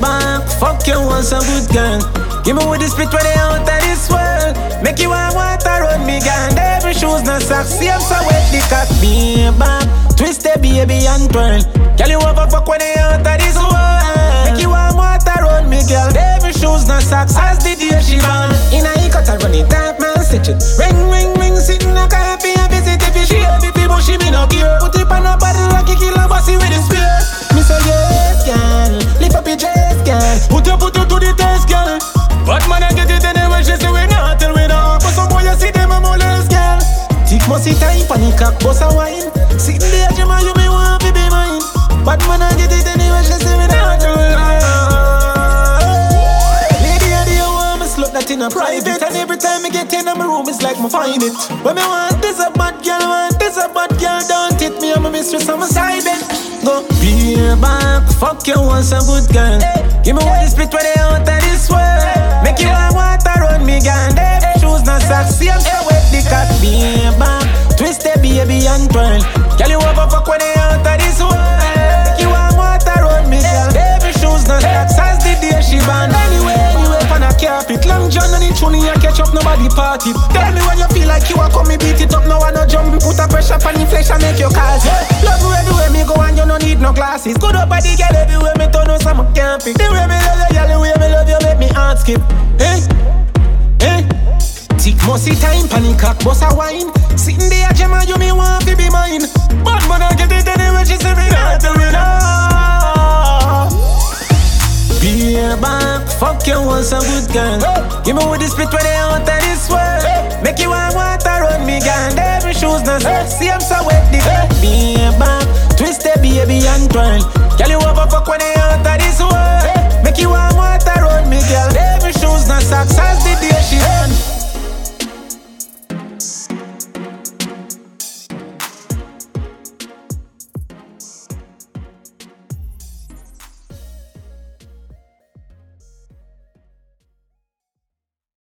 back, fuck you want some good girl. Give me with the spit where they out of this world. Make you want water run me gun. Every shoes no socks, see I'm so wet the cock. Be back, twist the baby and twirl. Girl you over fuck when they out of this world. Make you want water run me girl. Every shoes no socks, as the day she born. In a cut I run it up man stitch it. Ring ring ring sitting no coffee and visit if she have it but she me no care. Put it on a bottle like a killer bossy with the spear. Me say yes girl, lift up your chest girl. Put you to the test girl. But man I get it anyway, she say we not till we don't. But some boy you see them a molest girl. Tick must see time, panic cock, boss a wine. Sitting there, Jemma, you may want to be mine. But man I get it anyway, she say we not till we don't. Lady, you want me slut that in a private. And every time I get in my room, it's like me find it. When me want this a bad girl, want this a bad girl. Don't hit me, I'm a mistress, I'm a side bet. Go be back, fuck you want some good girl. Give me what the split where they out of this world. Make you want water run me gun. Every shoes no socks, see I'm so wet the cock. Be back, twist the baby and twirl. Girl you over fuck when they out of this world. Make you want water run me girl. Every shoes no socks, as the day she born. Anyway, on a carpet, long john and in tuning and catch up nobody party. Tell me when you feel like you are coming beat it up. No one no jump, put a pressure on the flesh and make you cause it. Love you everywhere me go and you no need no glasses. Good up body girl everywhere me turn on some camping. The way me love you girl, the way me love you make me heart skip. Hey, hey. Tick musty time, panic cock, boss a wine. Sitting there, Jemma, you me want to be mine. But man I get it anyway, she say me not till we know. Be back, fuck you want some good girl. Give me with the split where they out of this world. Make you want water run me gun. Every shoes no socks, see I'm so wet the cock. Be back, twist the baby and twirl.